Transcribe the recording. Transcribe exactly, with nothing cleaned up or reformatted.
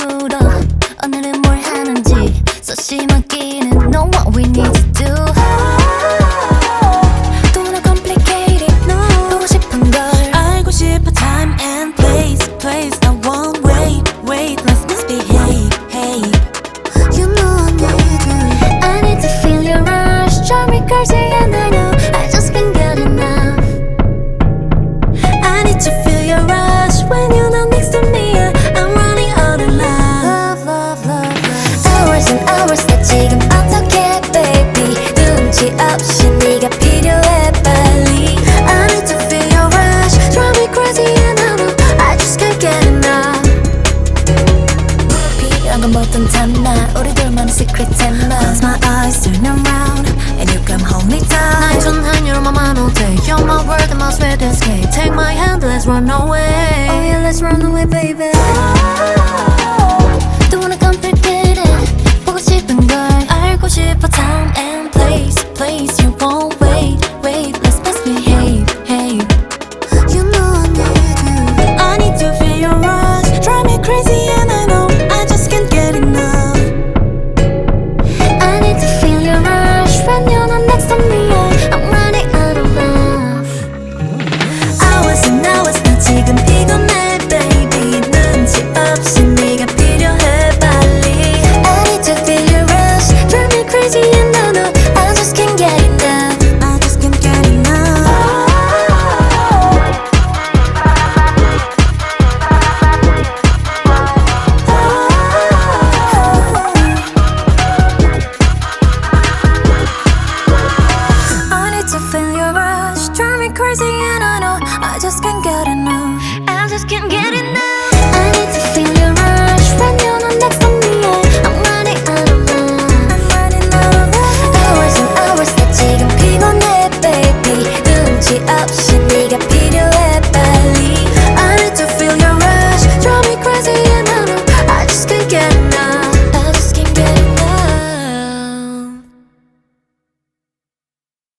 물어 오늘은 뭘 하는지 소심하기는 know what we need to do. Don't wanna complicate it, no. 보고 싶은 걸 알고 싶어 time and place place I won't wait wait let's misbehave hey You know I need you. I need to feel your rush. Drive me crazy and I know I just can't get enough. I need to feel your rush when you're not next to me. I'm running out of love. Love, love, love, love. Hours and hours 나 지금 어떡해 baby. 눈치 없이 네가 필요해 빨리. I need to feel your rush. Drive me crazy and I know I just can't get enough. 필요한 건 뭐든 담나 우리 둘만의 secret tema. Close my eyes, turn around, and you come hold me down. 날 전한 your 맘만 all day. You're my world and my sweet escape. Take my hand, let's run away. Oh yeah, let's run away, baby. Don't wanna complicate it. 보고 싶은 걸 알고 싶어. Time and place, place. You won't wait, wait. Let's misbehave, hey. You know I need you. I need to feel your rush. Drive me crazy, and I know I just can't get enough. I need to feel your rush when you're not next to me. I'm running out of love. Hours and hours 나 지금 피곤해, baby. 눈치 없이 네가 필요해, 빨리. I need to feel your rush. Drive me crazy and I know I just can't get enough. I just can't get enough. I need to feel your rush. Drive me crazy and I know I just can't get enough.